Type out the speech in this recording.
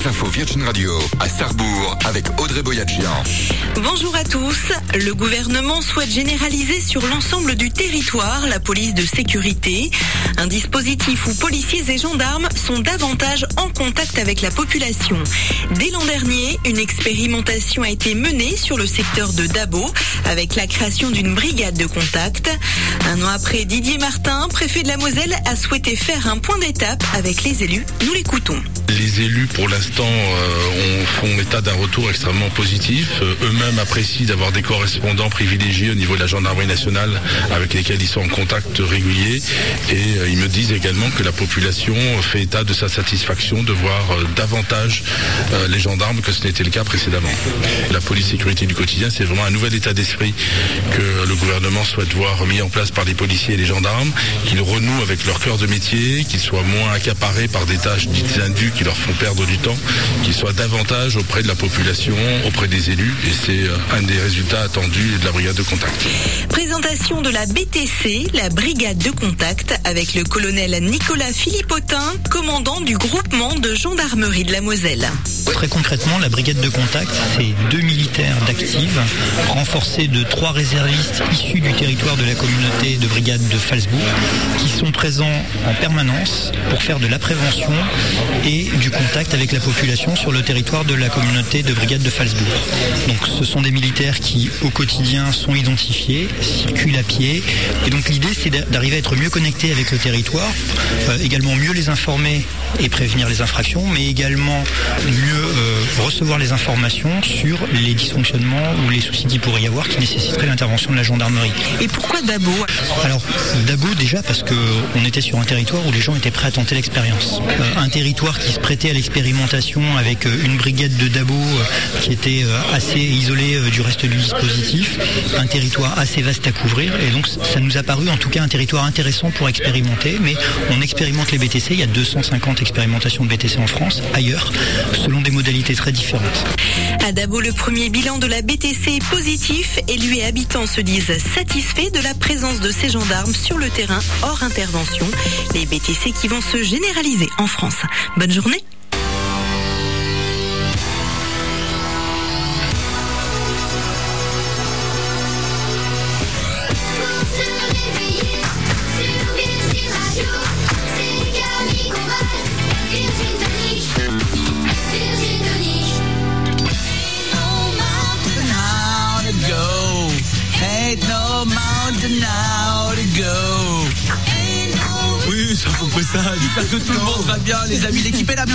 les infos Virgin Radio à Sarrebourg avec Audrey Boyadjian. Bonjour à tous. Le gouvernement souhaite généraliser sur l'ensemble du territoire la police de sécurité. Un dispositif où policiers et gendarmes sont davantage en contact avec la population. Dès l'an dernier, une expérimentation a été menée sur le secteur de Dabo avec la création d'une brigade de contact. Un an après, Didier Martin, préfet de la Moselle, a souhaité faire un point d'étape avec les élus. Nous l'écoutons. Les élus, pour l'instant, font état d'un retour extrêmement positif. Eux-mêmes apprécient d'avoir des correspondants privilégiés au niveau de la gendarmerie nationale avec lesquels ils sont en contact régulier. Et ils me disent également que la population fait état de sa satisfaction de voir davantage les gendarmes que ce n'était le cas précédemment. La police sécurité du quotidien, c'est vraiment un nouvel état d'esprit que le gouvernement souhaite voir mis en place par les policiers et les gendarmes, qu'ils renouent avec leur cœur de métier, qu'ils soient moins accaparés par des tâches dites indues qui leur font perdre du temps, qu'ils soient davantage auprès de la population, auprès des élus, et c'est un des résultats attendus de la brigade de contact. Présentation de la BTC, la brigade de contact, avec le colonel Nicolas Philippotin, commandant du groupement de gendarmerie de la Moselle. Très concrètement, la brigade de contact, c'est 2 militaires d'active, renforcés de 3 réservistes issus du territoire de la communauté de brigade de Falsbourg, qui sont présents en permanence pour faire de la prévention et du contact avec la population sur le territoire de la communauté de brigade de Falsbourg. Donc ce sont des militaires qui au quotidien sont identifiés, circulent à pied, et donc l'idée c'est d'arriver à être mieux connectés avec le territoire, également mieux les informer et prévenir les infractions, mais également mieux recevoir les informations sur les dysfonctionnements ou les soucis qu'il pourrait y avoir qui nécessiteraient l'intervention de la gendarmerie. Et pourquoi Dabo ? Alors Dabo déjà parce qu'on était sur un territoire où les gens étaient prêts à tenter l'expérience. Un territoire qui se prêtait à l'expérimentation avec une brigade de Dabo qui était assez isolée du reste du dispositif, un territoire assez vaste à couvrir, et donc ça nous a paru en tout cas un territoire intéressant pour expérimenter, mais on expérimente les BTC, il y a 250 expérimentations de BTC en France, ailleurs, selon des modalités très différentes. À Dabo, le premier bilan de la BTC est positif. Élus et habitants se disent satisfaits de la présence de ces gendarmes sur le terrain hors intervention. Les BTC qui vont se généraliser en France. Bonne journée. Oui, ça à peu près ça. J'espère que tout le monde va bien, les amis. L'équipe est là.